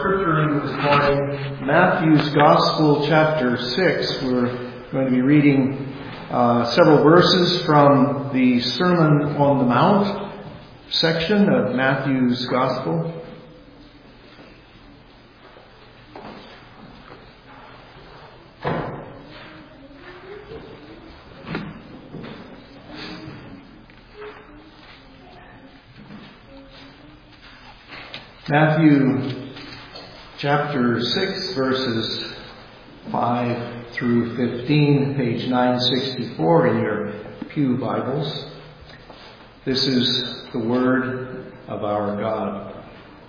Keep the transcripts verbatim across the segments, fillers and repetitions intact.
scripture reading this morning, Matthew's Gospel, chapter six. We're going to be reading uh, several verses from the Sermon on the Mount section of Matthew's Gospel. Matthew chapter six, verses five through fifteen, page nine sixty-four in your Pew Bibles. This is the word of our God.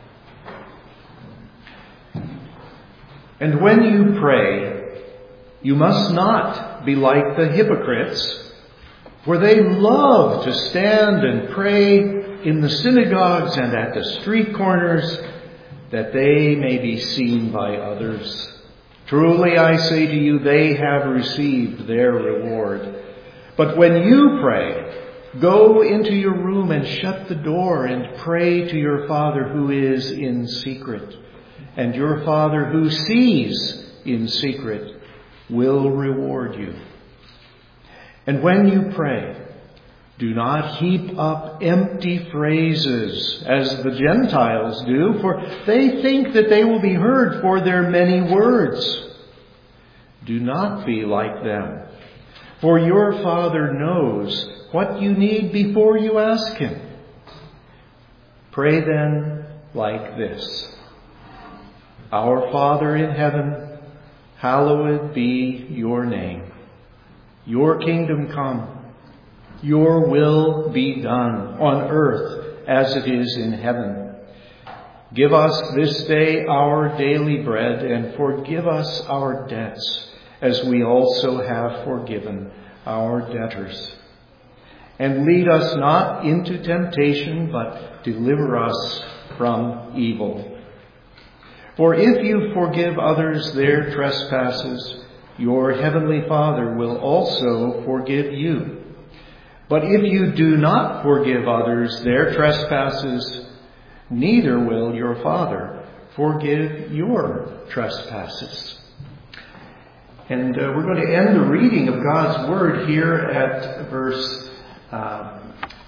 And when you pray, you must not be like the hypocrites, for they love to stand and pray in the synagogues and at the street corners, that they may be seen by others. Truly I say to you, they have received their reward. But when you pray, go into your room and shut the door and pray to your Father who is in secret. And your Father who sees in secret will reward you. And when you pray, do not heap up empty phrases as the Gentiles do, for they think that they will be heard for their many words. Do not be like them, for your Father knows what you need before you ask Him. Pray then like this: Our Father in heaven, hallowed be your name. Your kingdom come. Your will be done on earth as it is in heaven. Give us this day our daily bread, and forgive us our debts, as we also have forgiven our debtors. And lead us not into temptation, but deliver us from evil. For if you forgive others their trespasses, your heavenly Father will also forgive you. But if you do not forgive others their trespasses, neither will your Father forgive your trespasses. And uh, we're going to end the reading of God's Word here at verse uh,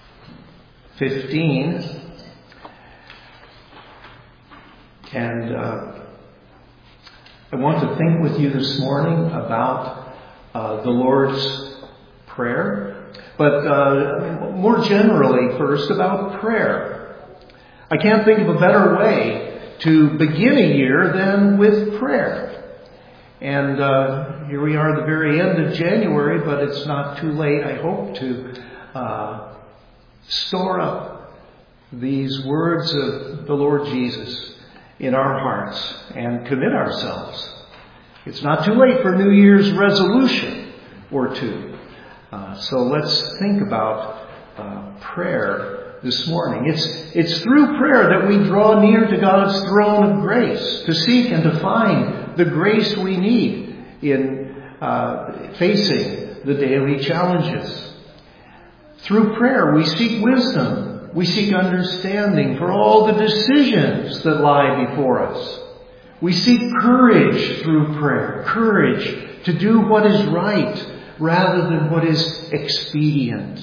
fifteen. And uh, I want to think with you this morning about uh, the Lord's Prayer. But uh, more generally, first, about prayer. I can't think of a better way to begin a year than with prayer. And uh, here we are at the very end of January, but it's not too late, I hope, to uh, store up these words of the Lord Jesus in our hearts and commit ourselves. It's not too late for New Year's resolution or two. Uh, so let's think about uh, prayer this morning. It's it's through prayer that we draw near to God's throne of grace, to seek and to find the grace we need in uh, facing the daily challenges. Through prayer, we seek wisdom. We seek understanding for all the decisions that lie before us. We seek courage through prayer, courage to do what is right, rather than what is expedient.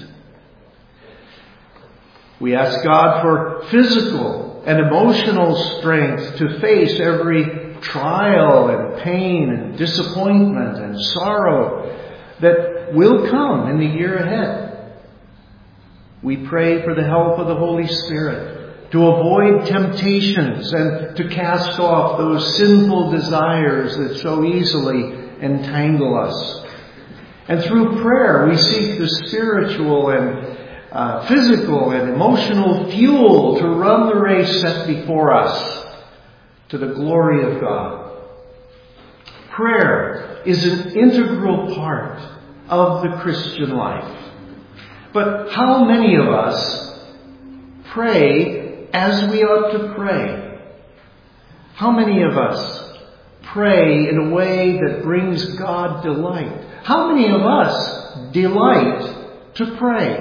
We ask God for physical and emotional strength to face every trial and pain and disappointment and sorrow that will come in the year ahead. We pray for the help of the Holy Spirit to avoid temptations and to cast off those sinful desires that so easily entangle us. And through prayer, we seek the spiritual and uh, physical and emotional fuel to run the race set before us to the glory of God. Prayer is an integral part of the Christian life. But how many of us pray as we ought to pray? How many of us pray in a way that brings God delight? How many of us delight to pray?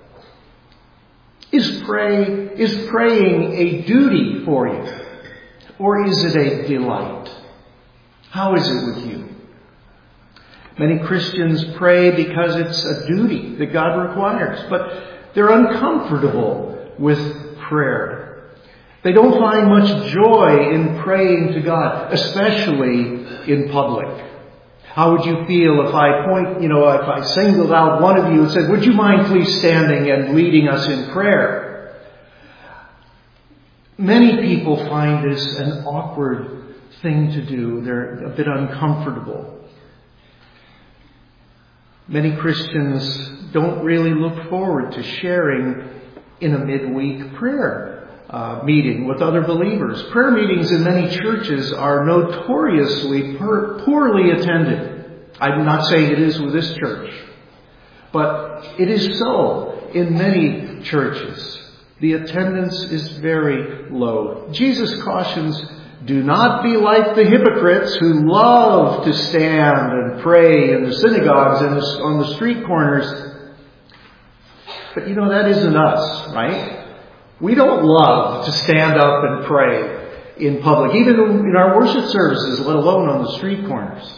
Is pray is praying a duty for you? Or is it a delight? How is it with you? Many Christians pray because it's a duty that God requires, but they're uncomfortable with prayer. They don't find much joy in praying to God, especially in public. How would you feel if I point, you know, if I singled out one of you and said, would you mind please standing and leading us in prayer? Many people find this an awkward thing to do. They're a bit uncomfortable. Many Christians don't really look forward to sharing in a midweek prayer uh, meeting with other believers. Prayer meetings in many churches are notoriously per- poorly attended. I'm not saying it is with this church, but it is so in many churches. The attendance is very low. Jesus cautions, do not be like the hypocrites who love to stand and pray in the synagogues and on the street corners. But you know, that isn't us, right? We don't love to stand up and pray in public, even in our worship services, let alone on the street corners.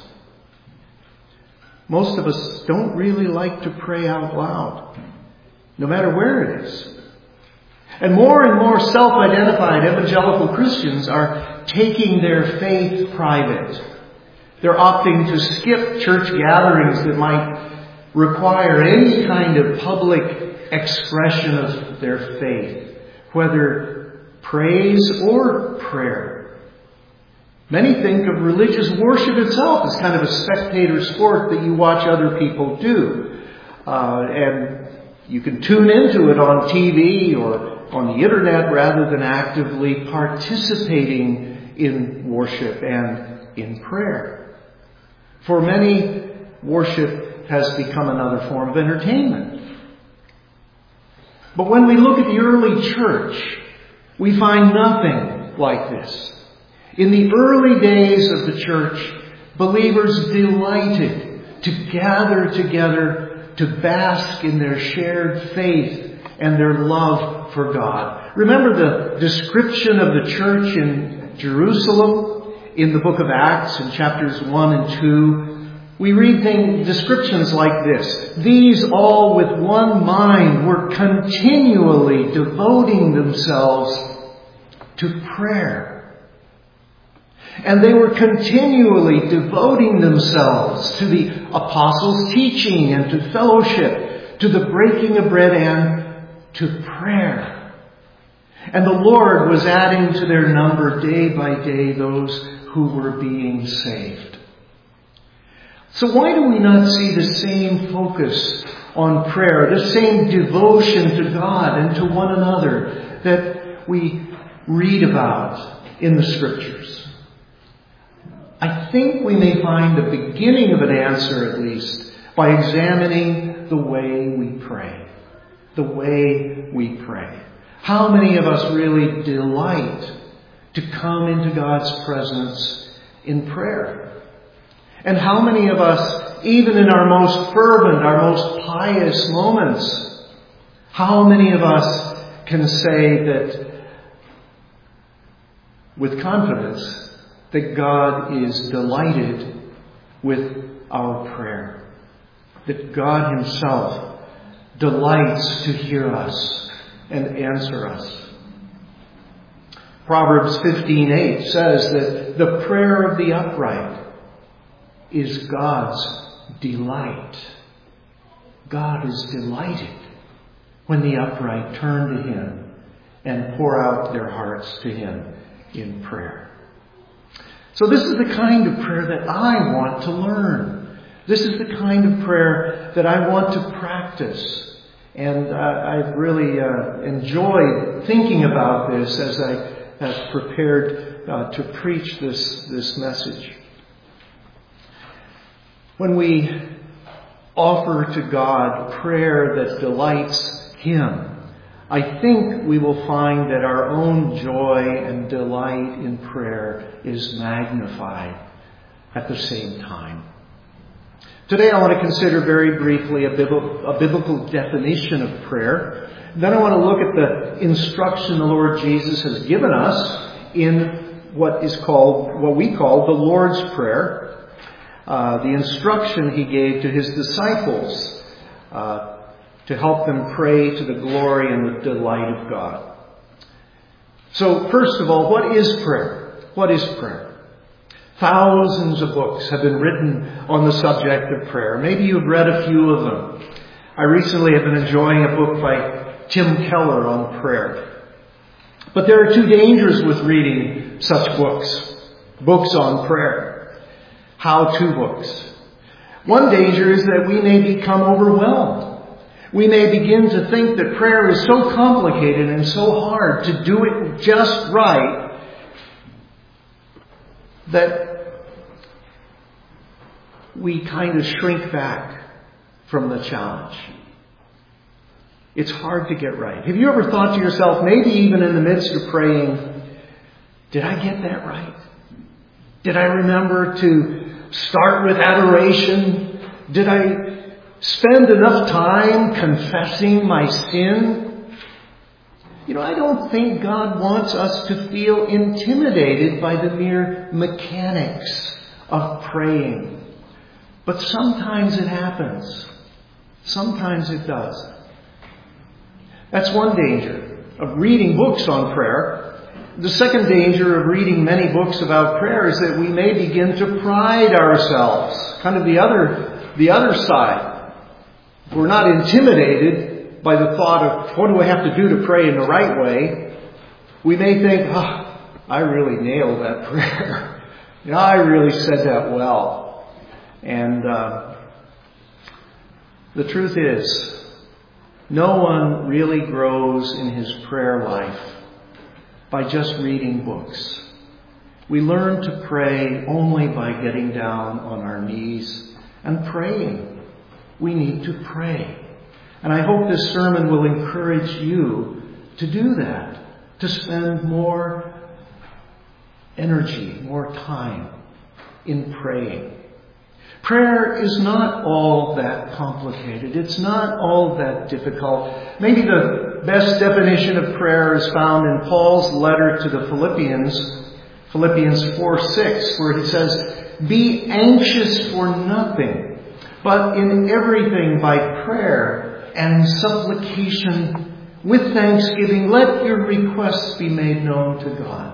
Most of us don't really like to pray out loud, no matter where it is. And more and more self-identified evangelical Christians are taking their faith private. They're opting to skip church gatherings that might require any kind of public expression of their faith, whether praise or prayer. Many think of religious worship itself as kind of a spectator sport that you watch other people do. Uh, and you can tune into it on T V or on the internet rather than actively participating in worship and in prayer. For many, worship has become another form of entertainment. But when we look at the early church, we find nothing like this. In the early days of the church, believers delighted to gather together to bask in their shared faith and their love for God. Remember the description of the church in Jerusalem in the book of Acts in chapters one and two. We read things, descriptions like this. These all with one mind were continually devoting themselves to prayer. And they were continually devoting themselves to the apostles' teaching and to fellowship, to the breaking of bread and to prayer. And the Lord was adding to their number day by day those who were being saved. So why do we not see the same focus on prayer, the same devotion to God and to one another that we read about in the Scriptures? I think we may find the beginning of an answer, at least, by examining the way we pray. The way we pray. How many of us really delight to come into God's presence in prayer? And how many of us, even in our most fervent, our most pious moments, how many of us can say that with confidence that God is delighted with our prayer? That God Himself delights to hear us and answer us. Proverbs fifteen eight says that the prayer of the upright is God's delight. God is delighted when the upright turn to Him and pour out their hearts to Him in prayer. So this is the kind of prayer that I want to learn. This is the kind of prayer that I want to practice. And uh, I've really uh, enjoyed thinking about this as I have prepared uh, to preach this, this message. When we offer to God prayer that delights Him, I think we will find that our own joy and delight in prayer is magnified at the same time. Today I want to consider very briefly a biblical, a biblical definition of prayer. Then I want to look at the instruction the Lord Jesus has given us in what is called, what we call the Lord's Prayer, uh, the instruction he gave to his disciples uh, to help them pray to the glory and the delight of God. So, first of all, what is prayer? What is prayer? Thousands of books have been written on the subject of prayer. Maybe you've read a few of them. I recently have been enjoying a book by Tim Keller on prayer. But there are two dangers with reading such books. Books on prayer. How-to books. One danger is that we may become overwhelmed. We may begin to think that prayer is so complicated and so hard to do it just right that we kind of shrink back from the challenge. It's hard to get right. Have you ever thought to yourself, maybe even in the midst of praying, did I get that right? Did I remember to start with adoration? Did I spend enough time confessing my sin? You know, I don't think God wants us to feel intimidated by the mere mechanics of praying. But sometimes it happens. Sometimes it does. That's one danger of reading books on prayer. The second danger of reading many books about prayer is that we may begin to pride ourselves. Kind of the other, the other side. If we're not intimidated by the thought of what do I have to do to pray in the right way, we may think, oh, I really nailed that prayer. You know, I really said that well. And uh, the truth is, no one really grows in his prayer life by just reading books. We learn to pray only by getting down on our knees and praying. We need to pray. And I hope this sermon will encourage you to do that, to spend more energy, more time in praying. Prayer is not all that complicated. It's not all that difficult. Maybe the best definition of prayer is found in Paul's letter to the Philippians, Philippians four six, where he says, "Be anxious for nothing, but in everything by prayer and supplication with thanksgiving, let your requests be made known to God."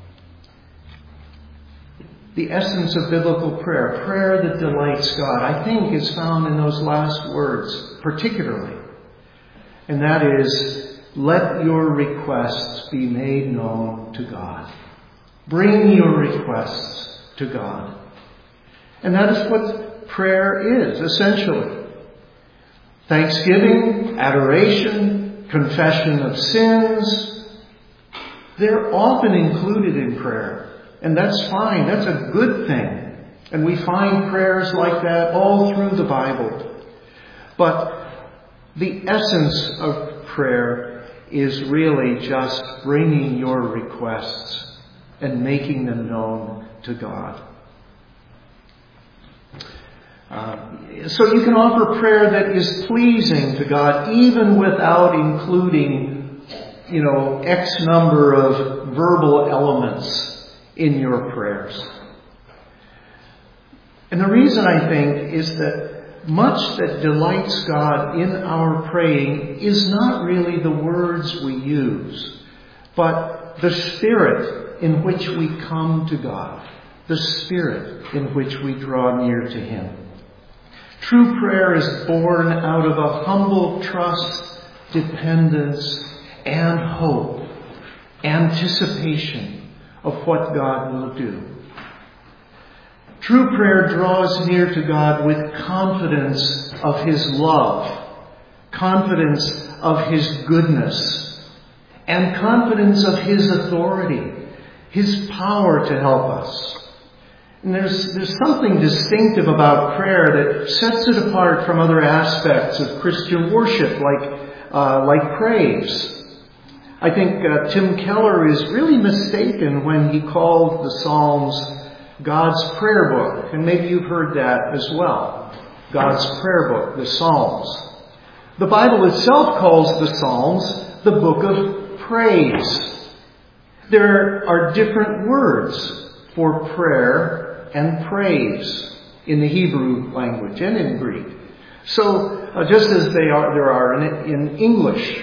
The essence of biblical prayer, prayer that delights God, I think is found in those last words particularly. And that is, let your requests be made known to God. Bring your requests to God. And that is what prayer is, essentially. Thanksgiving, adoration, confession of sins, they're often included in prayer. And that's fine. That's a good thing. And we find prayers like that all through the Bible. But the essence of prayer is really just bringing your requests and making them known to God. Uh, so you can offer prayer that is pleasing to God even without including, you know, X number of verbal elements in your prayers. And the reason, I think, is that much that delights God in our praying is not really the words we use, but the spirit in which we come to God, the spirit in which we draw near to Him. True prayer is born out of a humble trust, dependence, and hope, anticipation of what God will do. True prayer draws near to God with confidence of His love, confidence of His goodness, and confidence of His authority, His power to help us. And there's, there's something distinctive about prayer that sets it apart from other aspects of Christian worship, like, uh, like praise. I think uh, Tim Keller is really mistaken when he called the Psalms God's prayer book. And maybe you've heard that as well. God's prayer book, the Psalms. The Bible itself calls the Psalms the book of praise. There are different words for prayer and praise in the Hebrew language and in Greek. So, uh, just as they are, there are in, in English.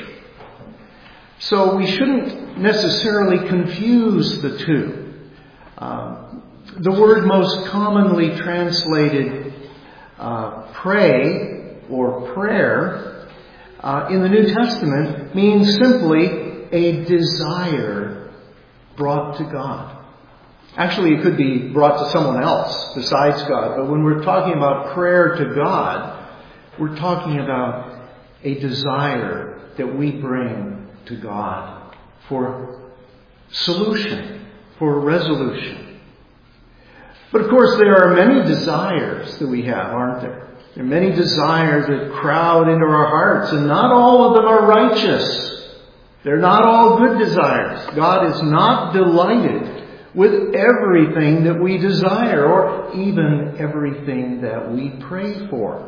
So we shouldn't necessarily confuse the two. Uh, the word most commonly translated uh, pray or prayer uh, in the New Testament means simply a desire brought to God. Actually, it could be brought to someone else besides God. But when we're talking about prayer to God, we're talking about a desire that we bring to God for solution, for resolution. But of course, there are many desires that we have, aren't there? There are many desires that crowd into our hearts, and not all of them are righteous. They're not all good desires. God is not delighted with everything that we desire, or even everything that we pray for.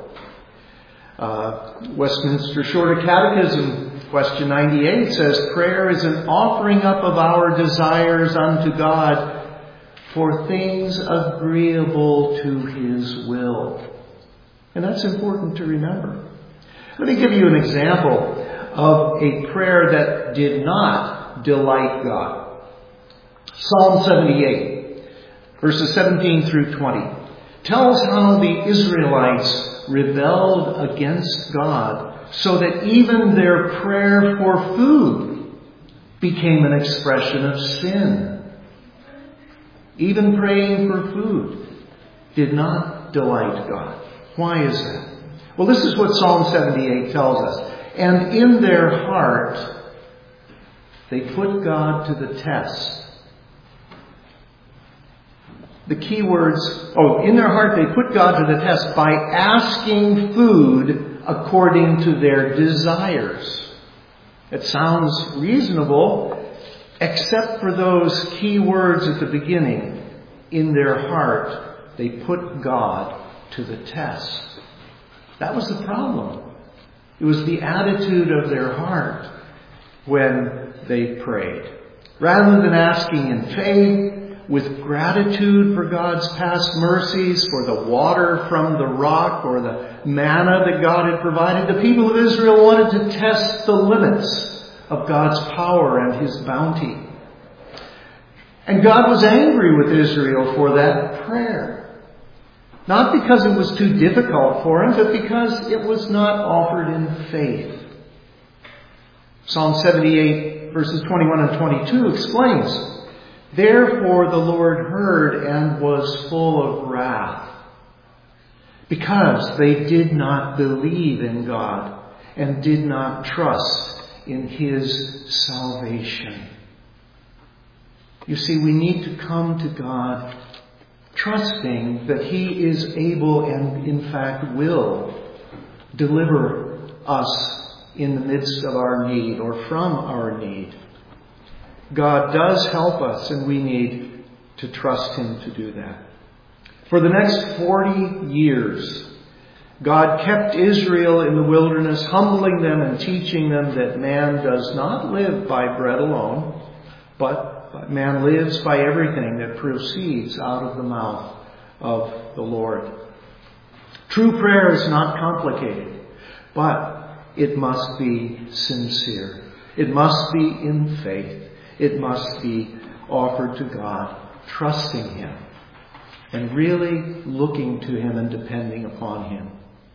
Uh, Westminster Shorter Catechism, question ninety-eight, says, prayer is an offering up of our desires unto God for things agreeable to His will. And that's important to remember. Let me give you an example of a prayer that did not delight God. Psalm seventy-eight, verses seventeen through twenty, tells how the Israelites rebelled against God so that even their prayer for food became an expression of sin. Even praying for food did not delight God. Why is that? Well, this is what Psalm seventy-eight tells us. And in their heart, they put God to the test. The key words, oh, in their heart they put God to the test by asking food according to their desires. It sounds reasonable, except for those key words at the beginning. In their heart, they put God to the test. That was the problem. It was the attitude of their heart when they prayed. Rather than asking in faith, with gratitude for God's past mercies, for the water from the rock or the manna that God had provided, the people of Israel wanted to test the limits of God's power and His bounty. And God was angry with Israel for that prayer. Not because it was too difficult for Him, but because it was not offered in faith. Psalm seventy-eight, verses twenty-one and twenty-two explains, therefore the Lord heard and was full of wrath, because they did not believe in God and did not trust in His salvation. You see, we need to come to God trusting that He is able and in fact will deliver us in the midst of our need or from our need. God does help us, and we need to trust Him to do that. For the next forty years, God kept Israel in the wilderness, humbling them and teaching them that man does not live by bread alone, but man lives by everything that proceeds out of the mouth of the Lord. True prayer is not complicated, but it must be sincere. It must be in faith. It must be offered to God, trusting Him, and really looking to Him and depending upon Him.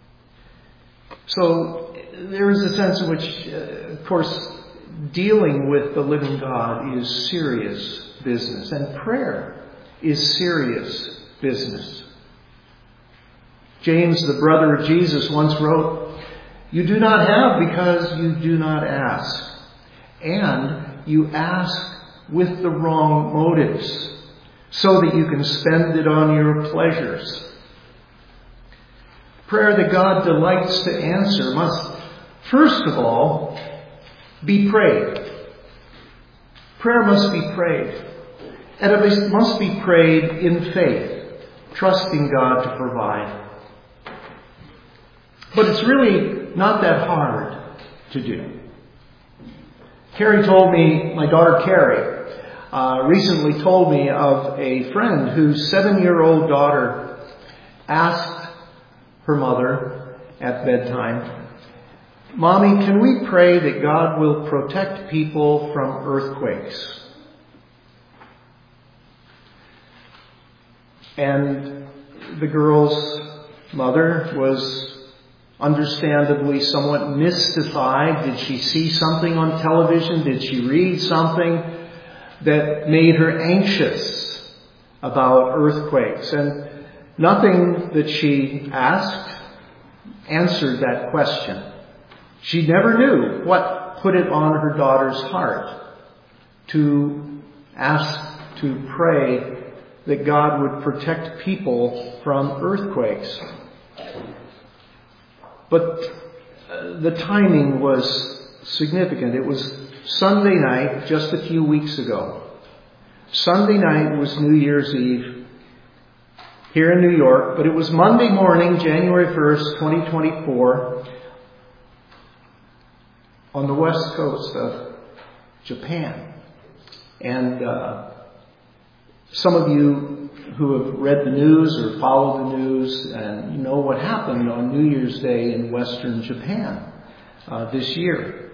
So there is a sense in which, uh, of course, dealing with the living God is serious business, and prayer is serious business. James, the brother of Jesus, once wrote, "You do not have because you do not ask, and you ask with the wrong motives, so that you can spend it on your pleasures." Prayer that God delights to answer must, first of all, be prayed. Prayer must be prayed. And it must be prayed in faith, trusting God to provide. But it's really not that hard to do. Carrie told me, my daughter Carrie, uh, recently told me of a friend whose seven-year-old daughter asked her mother at bedtime, "Mommy, can we pray that God will protect people from earthquakes?" And the girl's mother was understandably somewhat mystified. Did she see something on television? Did she read something that made her anxious about earthquakes? And nothing that she asked answered that question. She never knew what put it on her daughter's heart to ask, to pray that God would protect people from earthquakes. But the timing was significant. It was Sunday night, just a few weeks ago. Sunday night was New Year's Eve here in New York, but it was Monday morning, January first, twenty twenty-four, on the west coast of Japan. And uh, some of you who have read the news or followed the news and you know what happened on New Year's Day in Western Japan uh, this year.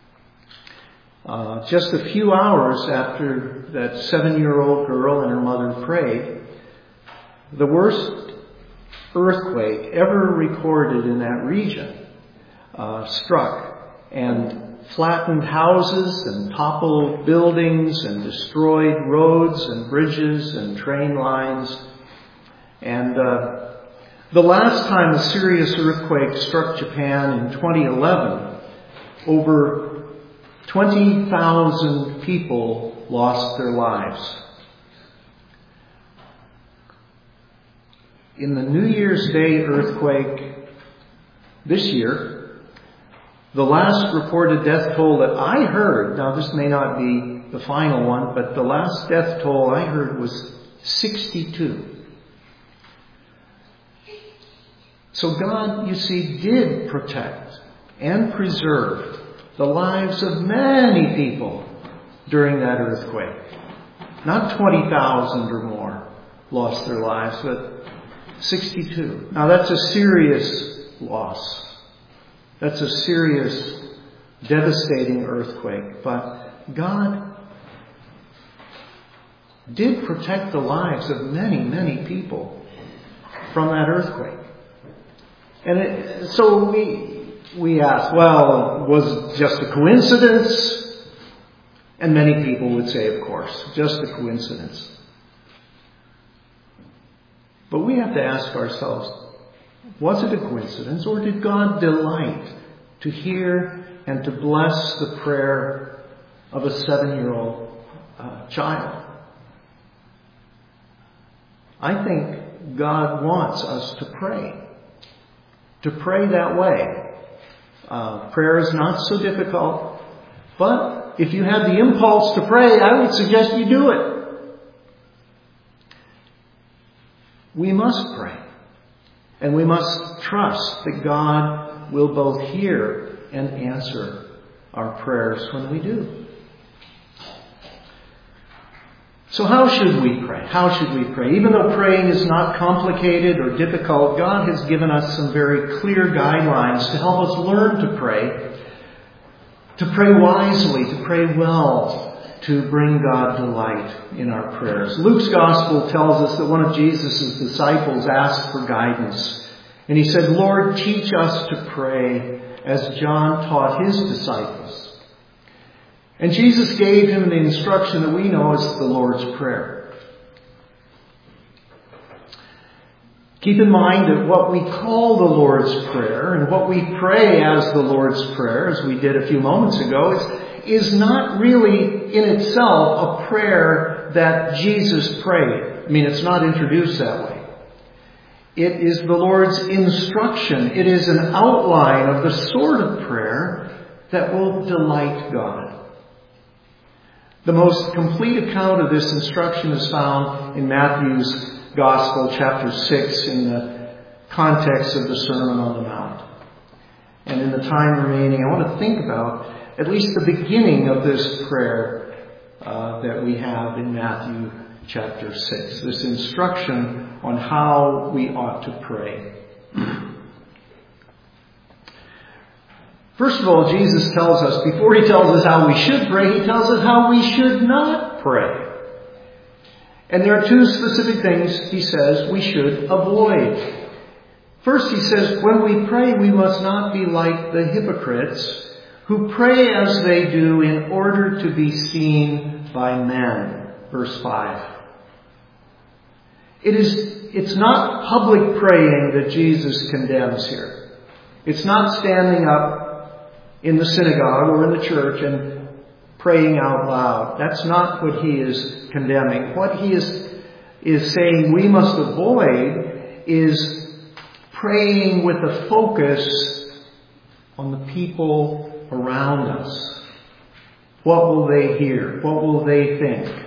Uh, just a few hours after that seven-year-old girl and her mother prayed, the worst earthquake ever recorded in that region uh, struck and flattened houses and toppled buildings and destroyed roads and bridges and train lines. And uh, the last time a serious earthquake struck Japan in twenty eleven, over twenty thousand people lost their lives. In the New Year's Day earthquake this year, the last reported death toll that I heard, now this may not be the final one, but the last death toll I heard was sixty-two. So God, you see, did protect and preserve the lives of many people during that earthquake. Not twenty thousand or more lost their lives, but sixty-two. Now that's a serious loss. That's a serious, devastating earthquake. But God did protect the lives of many, many people from that earthquake. And it, so we we ask, well, was it just a coincidence? And many people would say, of course, just a coincidence. But we have to ask ourselves, was it a coincidence, or did God delight to hear and to bless the prayer of a seven-year-old uh, child? I think God wants us to pray, to pray that way. Uh, prayer is not so difficult, but if you have the impulse to pray, I would suggest you do it. We must pray. And we must trust that God will both hear and answer our prayers when we do. So how should we pray? How should we pray? Even though praying is not complicated or difficult, God has given us some very clear guidelines to help us learn to pray, to pray wisely, to pray well, to bring God delight in our prayers. Luke's Gospel tells us that one of Jesus' disciples asked for guidance. And he said, "Lord, teach us to pray as John taught his disciples." And Jesus gave him the instruction that we know as the Lord's Prayer. Keep in mind that what we call the Lord's Prayer and what we pray as the Lord's Prayer, as we did a few moments ago, is, is not really in itself a prayer that Jesus prayed. I mean, it's not introduced that way. It is the Lord's instruction. It is an outline of the sort of prayer that will delight God. The most complete account of this instruction is found in Matthew's Gospel, chapter six, in the context of the Sermon on the Mount. And in the time remaining, I want to think about at least the beginning of this prayer, uh, uh, that we have in Matthew chapter six. This instruction on how we ought to pray. First of all, Jesus tells us, before he tells us how we should pray, he tells us how we should not pray. And there are two specific things he says we should avoid. First, he says, when we pray, we must not be like the hypocrites who pray as they do in order to be seen by men. Verse five. It is, it's not public praying that Jesus condemns here. It's not standing up in the synagogue or in the church and praying out loud. That's not what he is condemning. What he is, is saying we must avoid is praying with a focus on the people around us. What will they hear? What will they think?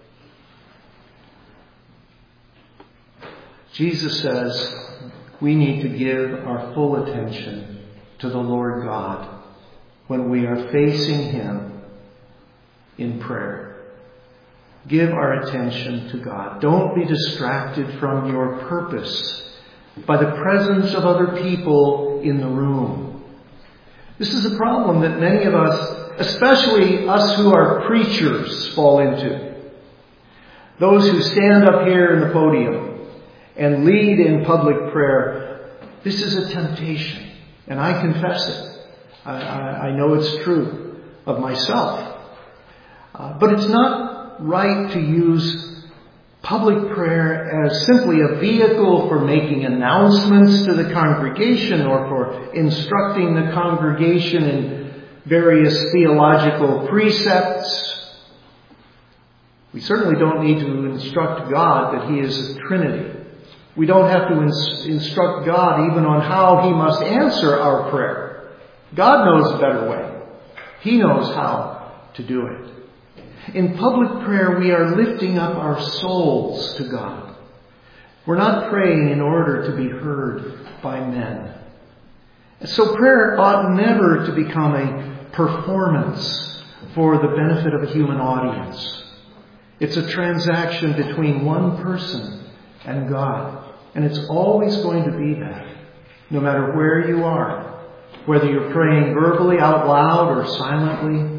Jesus says we need to give our full attention to the Lord God when we are facing him in prayer. Give our attention to God. Don't be distracted from your purpose by the presence of other people in the room. This is a problem that many of us, especially us who are preachers, fall into. Those who stand up here in the podium and lead in public prayer, this is a temptation, and I confess it. I, I, I know it's true of myself. Uh, but it's not right to use public prayer as simply a vehicle for making announcements to the congregation or for instructing the congregation in various theological precepts. We certainly don't need to instruct God that he is a Trinity. We don't have to ins- instruct God even on how he must answer our prayer. God knows a better way. He knows how to do it. In public prayer, we are lifting up our souls to God. We're not praying in order to be heard by men. So prayer ought never to become a performance for the benefit of a human audience. It's a transaction between one person and God. And it's always going to be that, no matter where you are. Whether you're praying verbally, out loud, or silently,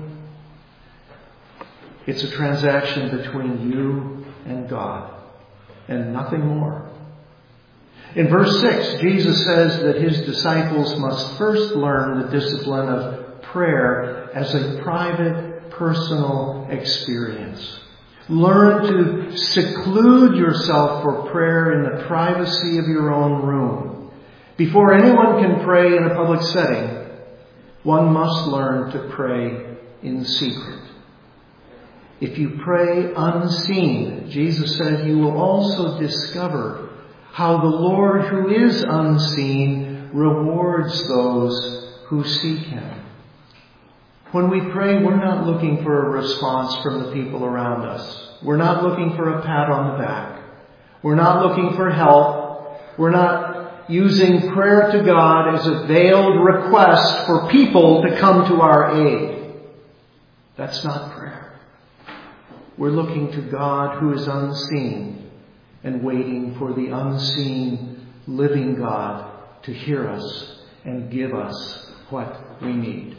it's a transaction between you and God, and nothing more. In verse six, Jesus says that his disciples must first learn the discipline of prayer as a private, personal experience. Learn to seclude yourself for prayer in the privacy of your own room. Before anyone can pray in a public setting, one must learn to pray in secret. If you pray unseen, Jesus said, you will also discover how the Lord who is unseen rewards those who seek him. When we pray, we're not looking for a response from the people around us. We're not looking for a pat on the back. We're not looking for help. We're not using prayer to God as a veiled request for people to come to our aid. That's not prayer. We're looking to God who is unseen and waiting for the unseen, living God to hear us and give us what we need.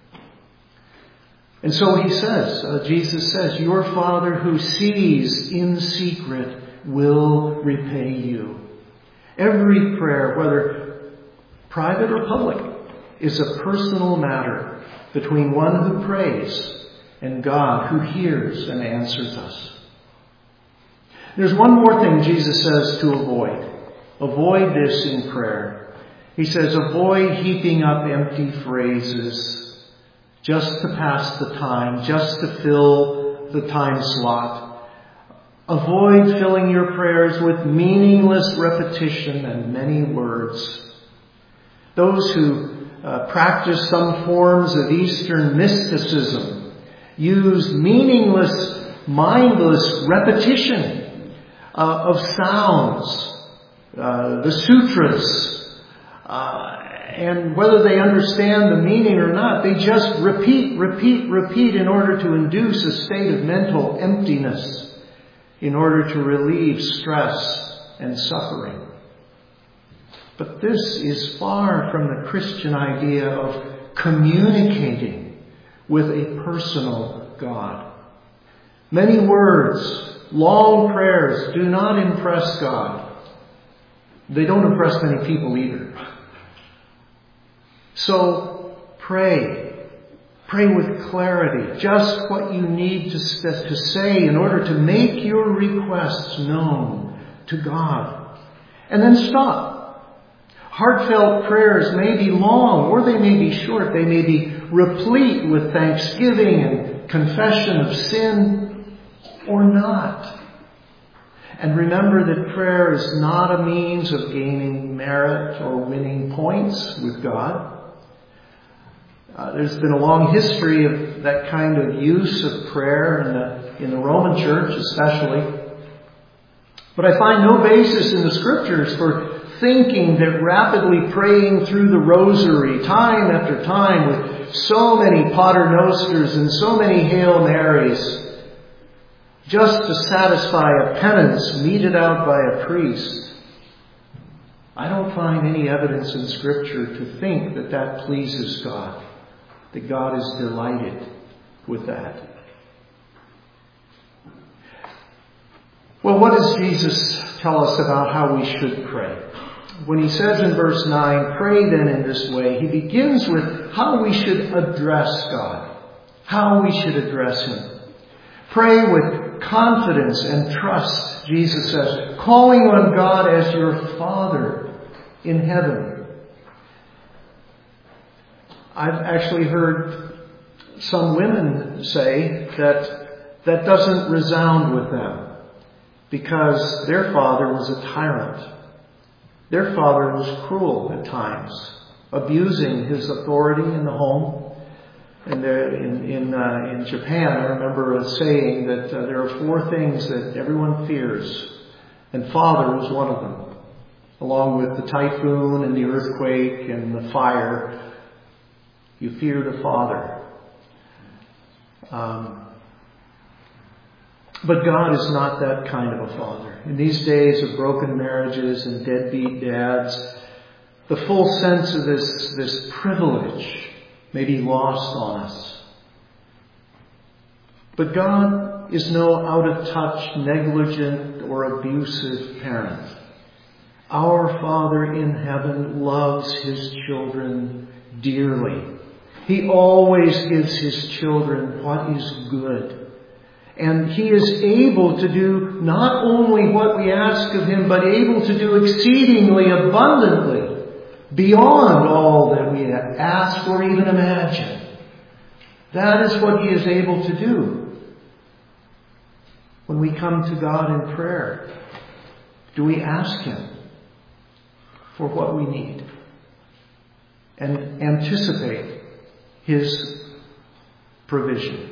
And so he says, uh, Jesus says, your Father who sees in secret will repay you. Every prayer, whether private or public, is a personal matter between one who prays and God who hears and answers us. There's one more thing Jesus says to avoid. Avoid this in prayer. He says, avoid heaping up empty phrases just to pass the time, just to fill the time slot. Avoid filling your prayers with meaningless repetition and many words. Those who uh, practice some forms of Eastern mysticism use meaningless, mindless repetition uh, of sounds, uh, the sutras, uh, and whether they understand the meaning or not, they just repeat, repeat, repeat in order to induce a state of mental emptiness, in order to relieve stress and suffering. But this is far from the Christian idea of communicating with a personal God. Many words, long prayers do not impress God. They don't impress many people either. So pray. Pray with clarity, just what you need to, to say in order to make your requests known to God. And then stop. Heartfelt prayers may be long or they may be short. They may be replete with thanksgiving and confession of sin or not. And remember that prayer is not a means of gaining merit or winning points with God. Uh, there's been a long history of that kind of use of prayer in the, in the Roman Church especially. But I find no basis in the Scriptures for thinking that rapidly praying through the rosary time after time with so many paternosters and so many Hail Marys just to satisfy a penance meted out by a priest. I don't find any evidence in Scripture to think that that pleases God, that God is delighted with that. Well, what does Jesus tell us about how we should pray? When he says in verse nine, pray then in this way, he begins with how we should address God, how we should address Him. Pray with confidence and trust, Jesus says, calling on God as your Father in heaven. I've actually heard some women say that that doesn't resound with them because their father was a tyrant. Their father was cruel at times, abusing his authority in the home. And there, in in, uh, in Japan, I remember a saying that uh, there are four things that everyone fears, and father was one of them. Along with the typhoon and the earthquake and the fire, you fear the father. Um, But God is not that kind of a father. In these days of broken marriages and deadbeat dads, the full sense of this, this privilege may be lost on us. But God is no out-of-touch, negligent, or abusive parent. Our Father in heaven loves His children dearly. He always gives His children what is good. And He is able to do not only what we ask of Him, but able to do exceedingly abundantly beyond all that we ask or even imagine. That is what He is able to do. When we come to God in prayer, do we ask Him for what we need and anticipate His provision?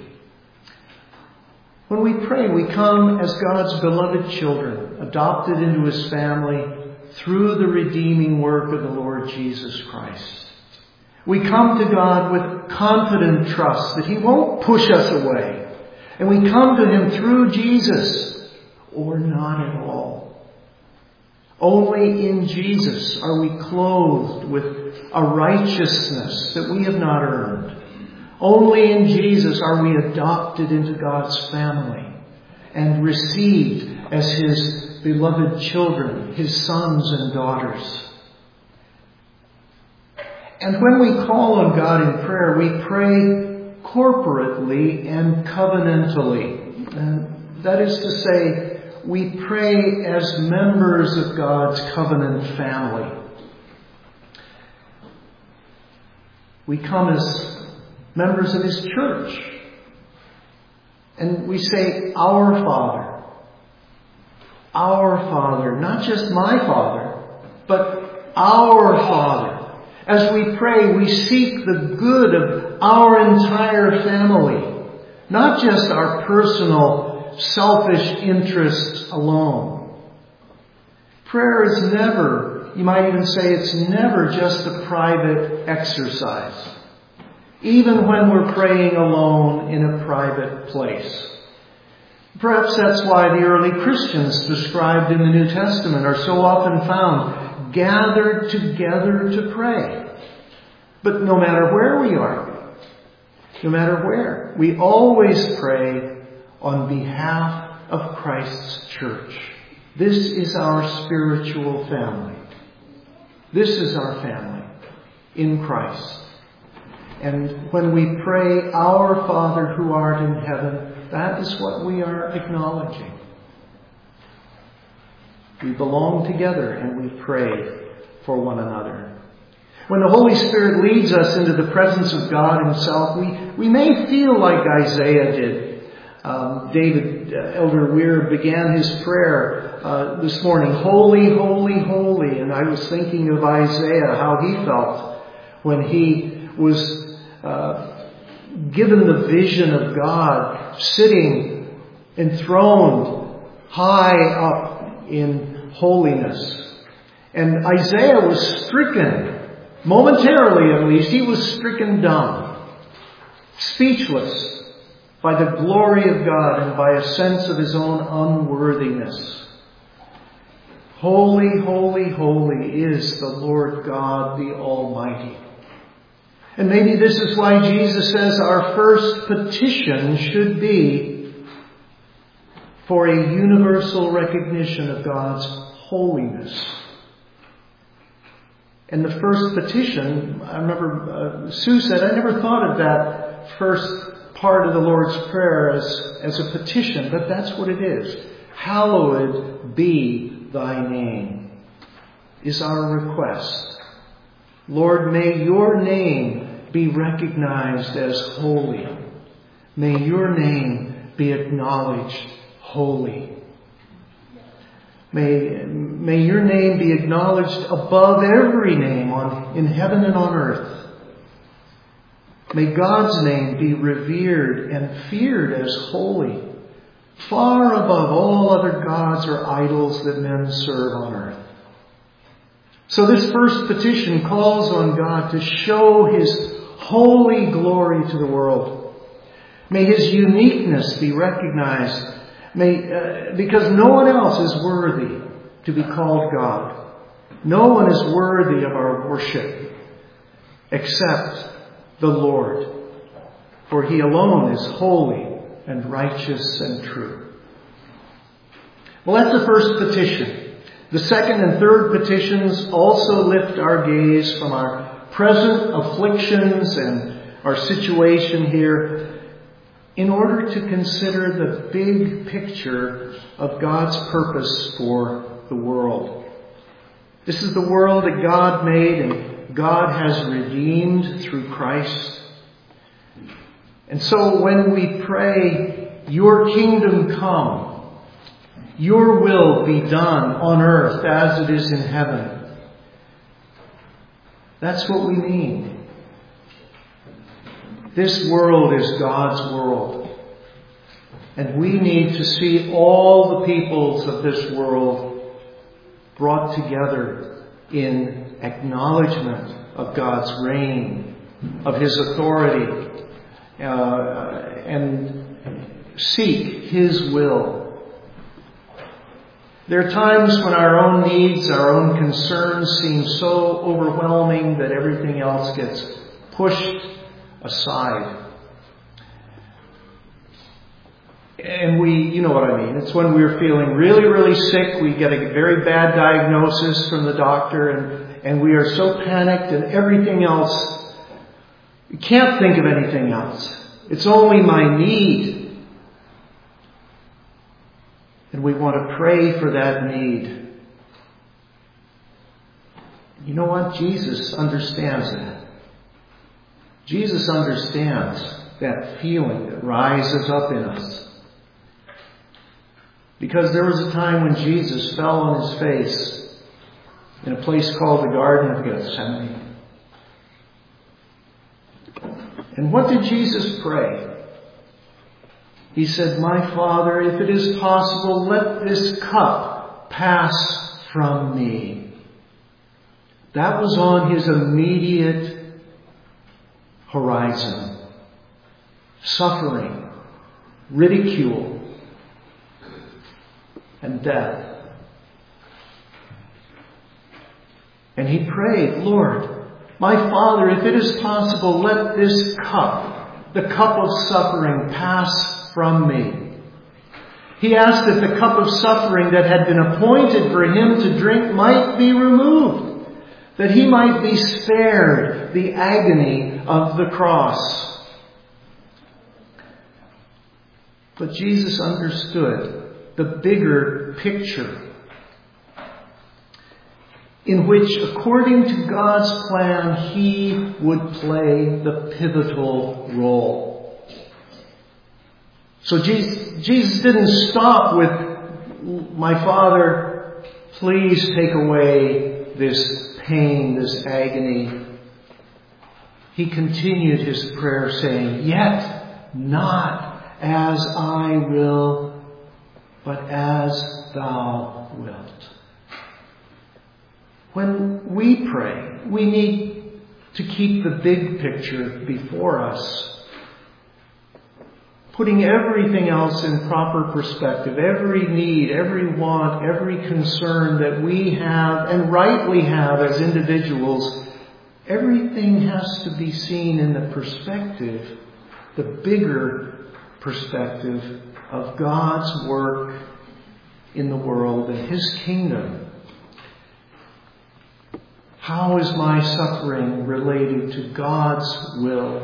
When we pray, we come as God's beloved children, adopted into His family through the redeeming work of the Lord Jesus Christ. We come to God with confident trust that He won't push us away. And we come to Him through Jesus, or not at all. Only in Jesus are we clothed with a righteousness that we have not earned. Only in Jesus are we adopted into God's family and received as His beloved children, His sons and daughters. And when we call on God in prayer, we pray corporately and covenantally. And that is to say, we pray as members of God's covenant family. We come as members of His church. And we say, our Father. Our Father. Not just my Father, but our Father. As we pray, we seek the good of our entire family. Not just our personal, selfish interests alone. Prayer is never you might even say it's never just a private exercise. Even when we're praying alone in a private place. Perhaps that's why the early Christians described in the New Testament are so often found gathered together to pray. But no matter where we are, no matter where, we always pray on behalf of Christ's church. This is our spiritual family. This is our family in Christ. And when we pray, Our Father who art in heaven, that is what we are acknowledging. We belong together and we pray for one another. When the Holy Spirit leads us into the presence of God Himself, we, we may feel like Isaiah did. Um, David, uh, Elder Weir, began his prayer uh, this morning, Holy, holy, holy. And I was thinking of Isaiah, how he felt when he was uh, given the vision of God sitting enthroned high up in holiness. And Isaiah was stricken, momentarily at least, he was stricken dumb, speechless by the glory of God and by a sense of his own unworthiness. Holy, holy, holy is the Lord God, the Almighty. And maybe this is why Jesus says our first petition should be for a universal recognition of God's holiness. And the first petition, I remember uh, Sue said, I never thought of that first part of the Lord's Prayer as, as a petition, but that's what it is. Hallowed be thy name is our request. Lord, may your name be recognized as holy. May your name be acknowledged holy. May, may your name be acknowledged above every name on, in heaven and on earth. May God's name be revered and feared as holy, far above all other gods or idols that men serve on earth. So this first petition calls on God to show His holy glory to the world. May His uniqueness be recognized. May, uh, because no one else is worthy to be called God. No one is worthy of our worship except the Lord. For He alone is holy and righteous and true. Well, that's the first petition. The second and third petitions also lift our gaze from our present afflictions and our situation here in order to consider the big picture of God's purpose for the world. This is the world that God made and God has redeemed through Christ. And so when we pray, your kingdom come, your will be done on earth as it is in heaven, that's what we mean. This world is God's world. And we need to see all the peoples of this world brought together in acknowledgement of God's reign, of His authority, uh, and seek His will. There are times when our own needs, our own concerns seem so overwhelming that everything else gets pushed aside. And we, you know what I mean. It's when we're feeling really, really sick, we get a very bad diagnosis from the doctor, and, and we are so panicked and everything else, we can't think of anything else. It's only my need. And we want to pray for that need. You know what? Jesus understands that. Jesus understands that feeling that rises up in us. Because there was a time when Jesus fell on His face in a place called the Garden of Gethsemane. And what did Jesus pray? He said, my Father, if it is possible, let this cup pass from me. That was on his immediate horizon. Suffering, ridicule, and death. And he prayed, Lord, my Father, if it is possible, let this cup, the cup of suffering, pass from me. He asked that the cup of suffering that had been appointed for him to drink might be removed, that he might be spared the agony of the cross. But Jesus understood the bigger picture, in which, according to God's plan, he would play the pivotal role. So Jesus, Jesus didn't stop with, my Father, please take away this pain, this agony. He continued his prayer saying, yet not as I will, but as thou wilt. When we pray, we need to keep the big picture before us, putting everything else in proper perspective, every need, every want, every concern that we have and rightly have as individuals. Everything has to be seen in the perspective, the bigger perspective of God's work in the world and his kingdom. How is my suffering related to God's will?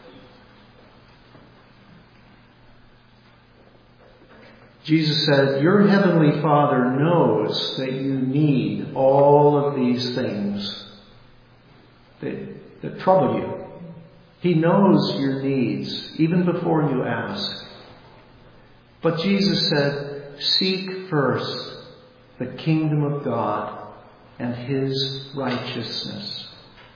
Jesus said, your heavenly Father knows that you need all of these things that, that trouble you. He knows your needs even before you ask. But Jesus said, seek first the kingdom of God and his righteousness.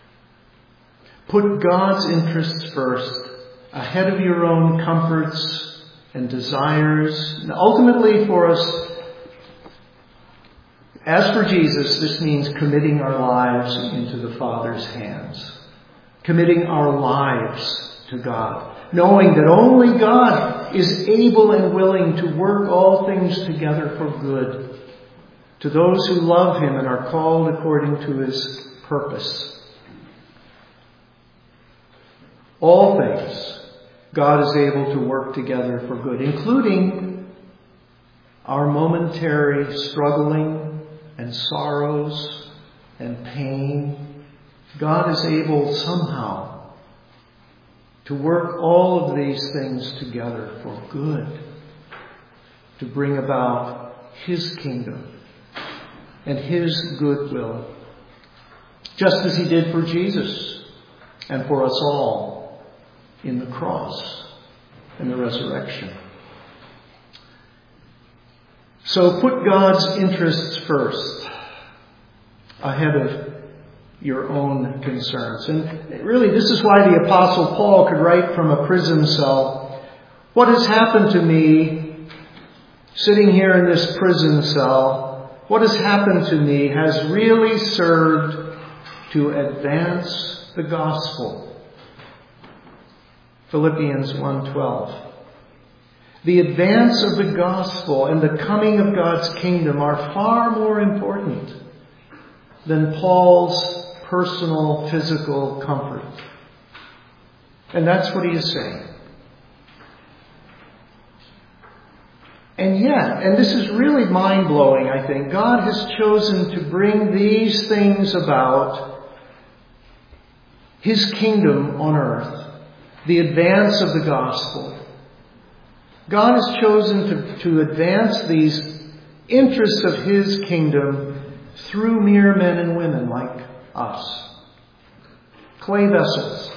Put God's interests first, ahead of your own comforts and desires. And ultimately for us, as for Jesus, this means committing our lives into the Father's hands. Committing our lives to God. Knowing that only God is able and willing to work all things together for good to those who love him and are called according to his purpose. All things God is able to work together for good, including our momentary struggling and sorrows and pain. God is able somehow to work all of these things together for good, to bring about his kingdom and his goodwill, just as he did for Jesus and for us all in the cross and the resurrection. So put God's interests first, ahead of your own concerns. And really, this is why the Apostle Paul could write from a prison cell, what has happened to me sitting here in this prison cell, what has happened to me has really served to advance the gospel. Philippians one twelve. The advance of the gospel and the coming of God's kingdom are far more important than Paul's personal physical comfort. And that's what he is saying. And yet, and this is really mind-blowing, I think, God has chosen to bring these things about, his kingdom on earth, the advance of the gospel. God has chosen to, to advance these interests of his kingdom through mere men and women like us. Clay vessels.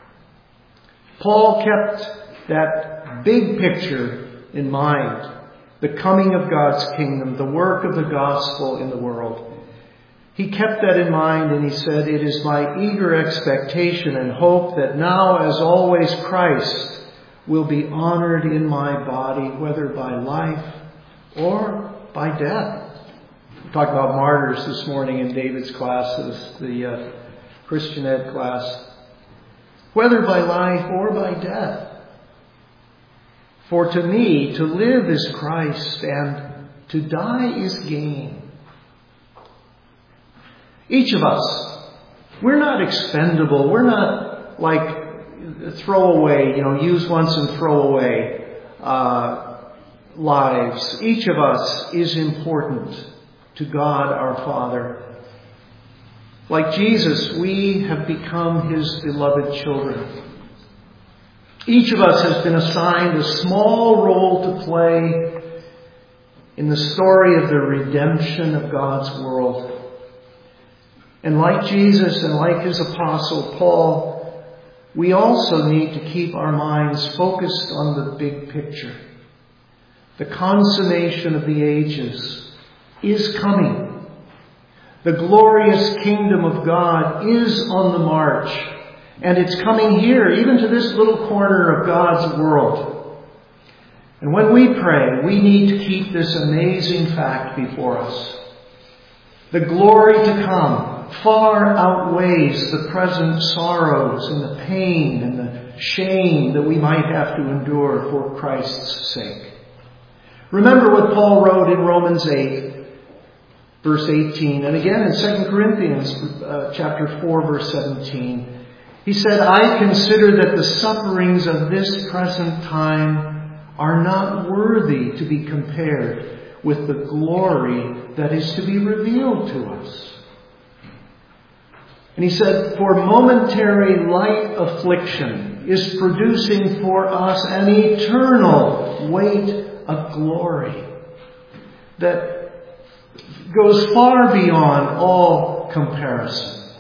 Paul kept that big picture in mind. The coming of God's kingdom, the work of the gospel in the world. He kept that in mind and he said, it is my eager expectation and hope that now as always Christ will be honored in my body, whether by life or by death. talked about martyrs this morning in David's classes, the uh, Christian Ed class. Whether by life or by death. For to me, to live is Christ, and to die is gain. Each of us, we're not expendable. We're not like throwaway, you know, use once and throw away uh, lives. Each of us is important to God our Father. Like Jesus, we have become His beloved children. Each of us has been assigned a small role to play in the story of the redemption of God's world. And like Jesus and like his apostle Paul, we also need to keep our minds focused on the big picture. The consummation of the ages is coming. The glorious kingdom of God is on the march, and it's coming here, even to this little corner of God's world. And when we pray, we need to keep this amazing fact before us. The glory to come far outweighs the present sorrows and the pain and the shame that we might have to endure for Christ's sake. Remember what Paul wrote in Romans eight. Verse eighteen, and again in Second Corinthians uh, chapter four, verse seventeen. He said, I consider that the sufferings of this present time are not worthy to be compared with the glory that is to be revealed to us. And he said, for momentary light affliction is producing for us an eternal weight of glory that goes far beyond all comparison.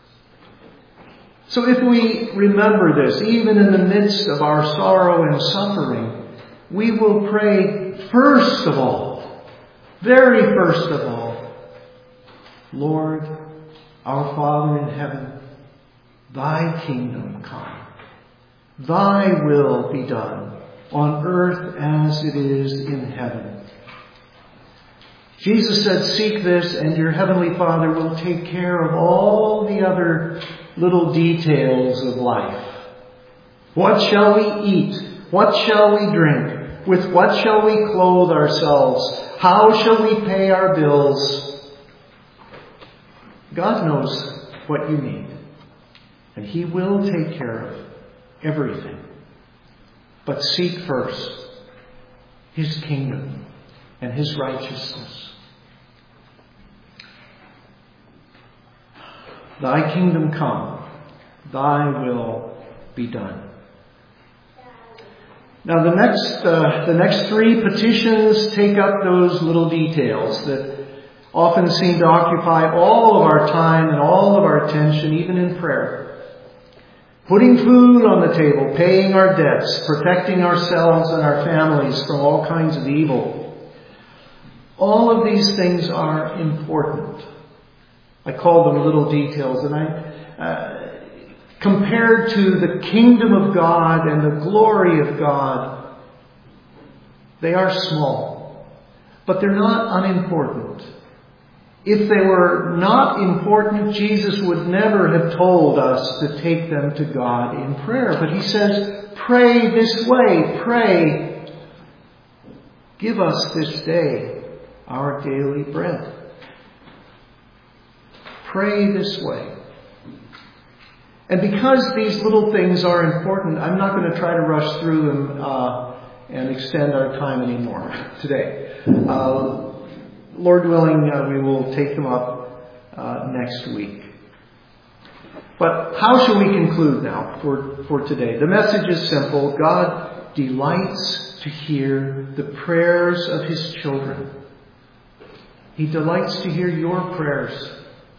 So if we remember this, even in the midst of our sorrow and suffering, we will pray first of all, very first of all, Lord, our Father in heaven, thy kingdom come. Thy will be done on earth as it is in heaven. Jesus said, seek this and your heavenly Father will take care of all the other little details of life. What shall we eat? What shall we drink? With what shall we clothe ourselves? How shall we pay our bills? God knows what you need, and He will take care of everything. But seek first His kingdom and His righteousness. Thy kingdom come, thy will be done. Now the next, uh, the next three petitions take up those little details that often seem to occupy all of our time and all of our attention, even in prayer. Putting food on the table, paying our debts, protecting ourselves and our families from all kinds of evil. All of these things are important. I call them little details, and I, uh, compared to the kingdom of God and the glory of God, they are small, but they're not unimportant. If they were not important, Jesus would never have told us to take them to God in prayer. But He says, pray this way, pray, give us this day our daily bread. Pray this way. And because these little things are important, I'm not going to try to rush through them uh, and extend our time anymore today. Uh, Lord willing, uh, we will take them up uh, next week. But how shall we conclude now for, for today? The message is simple. God delights to hear the prayers of His children. He delights to hear your prayers.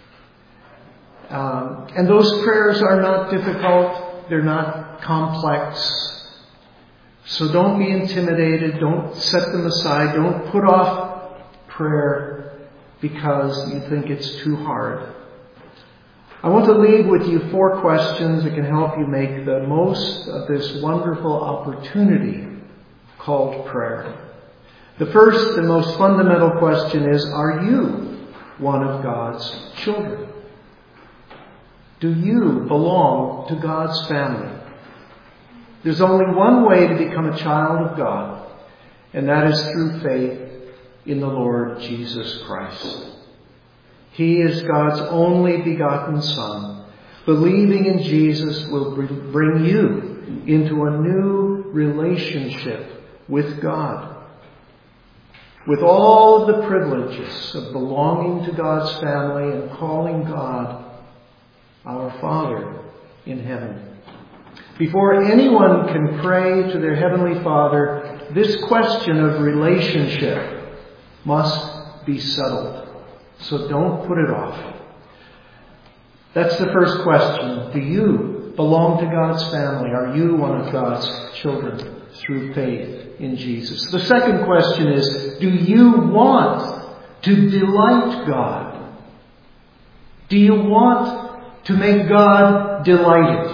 Um, and those prayers are not difficult. They're not complex. So don't be intimidated. Don't set them aside. Don't put off prayer because you think it's too hard. I want to leave with you four questions that can help you make the most of this wonderful opportunity called prayer. The first and most fundamental question is, are you one of God's children? Do you belong to God's family? There's only one way to become a child of God, and that is through faith in the Lord Jesus Christ. He is God's only begotten Son. Believing in Jesus will bring you into a new relationship with God, with all of the privileges of belonging to God's family and calling God our Father in heaven. Before anyone can pray to their Heavenly Father, this question of relationship must be settled. So don't put it off. That's the first question. Do you belong to God's family? Are you one of God's children through faith in Jesus? The second question is, do you want to delight God? Do you want to make God delighted?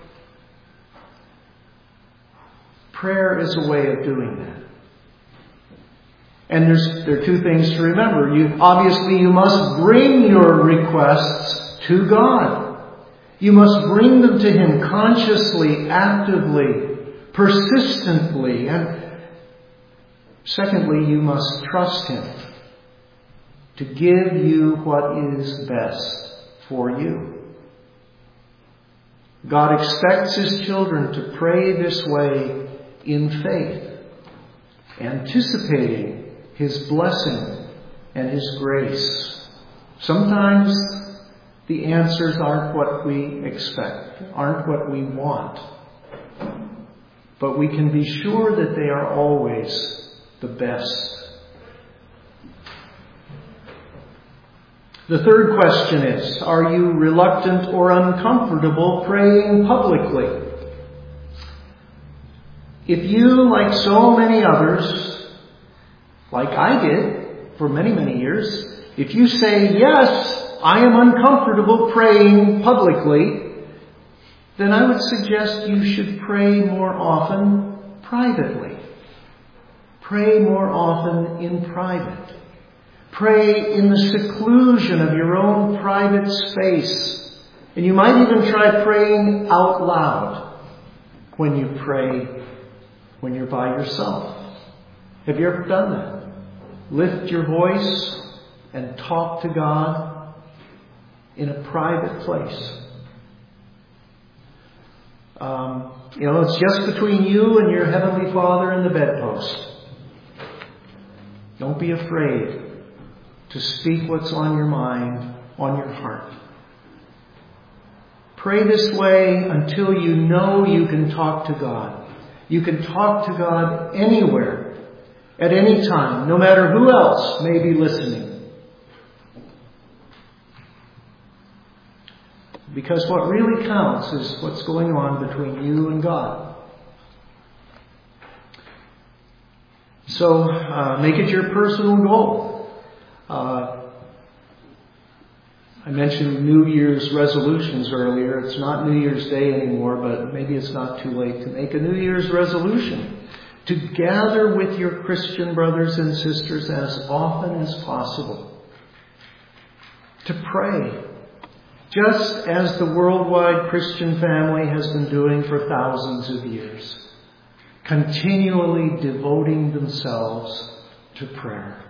Prayer is a way of doing that. And there's, there are two things to remember. You, obviously, you must bring your requests to God. You must bring them to Him consciously, actively, persistently. And secondly, you must trust Him to give you what is best for you. God expects His children to pray this way in faith, anticipating His blessing and His grace. Sometimes the answers aren't what we expect, aren't what we want. But we can be sure that they are always the best. The third question is, are you reluctant or uncomfortable praying publicly? If you, like so many others, like I did for many, many years, if you say, yes, I am uncomfortable praying publicly, then I would suggest you should pray more often privately. Pray more often in private. Pray in the seclusion of your own private space. And you might even try praying out loud when you pray when you're by yourself. Have you ever done that? Lift your voice and talk to God in a private place. Um, you know, it's just between you and your Heavenly Father and the bedpost. Don't be afraid to speak what's on your mind, on your heart. Pray this way until you know you can talk to God. You can talk to God anywhere, at any time, no matter who else may be listening. Because what really counts is what's going on between you and God. So uh, make it your personal goal. Uh, I mentioned New Year's resolutions earlier. It's not New Year's Day anymore, but maybe it's not too late to make a New Year's resolution. To gather with your Christian brothers and sisters as often as possible. To pray. Just as the worldwide Christian family has been doing for thousands of years. Continually devoting themselves to prayer.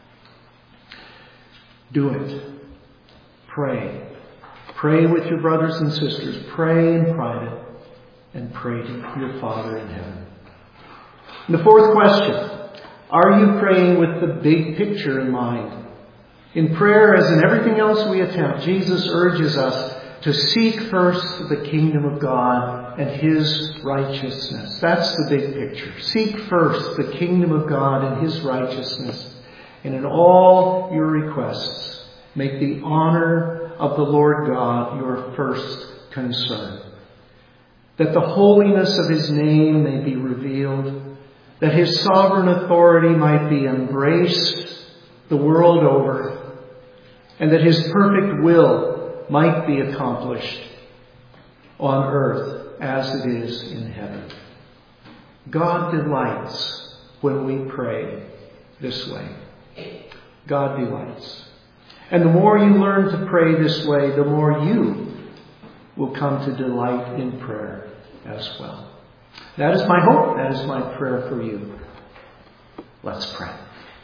Do it. Pray. Pray with your brothers and sisters. Pray in private. And pray to your Father in heaven. And the fourth question. Are you praying with the big picture in mind? In prayer, as in everything else we attempt, Jesus urges us to seek first the kingdom of God and His righteousness. That's the big picture. Seek first the kingdom of God and His righteousness. And in all your requests, make the honor of the Lord God your first concern. That the holiness of His name may be revealed. That His sovereign authority might be embraced the world over. And that His perfect will might be accomplished on earth as it is in heaven. God delights when we pray this way. God delights. And the more you learn to pray this way, the more you will come to delight in prayer as well. That is my hope. That is my prayer for you. Let's pray.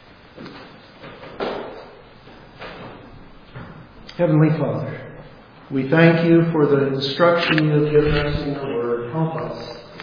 Heavenly Father, we thank you for the instruction you have given us in your word. Help us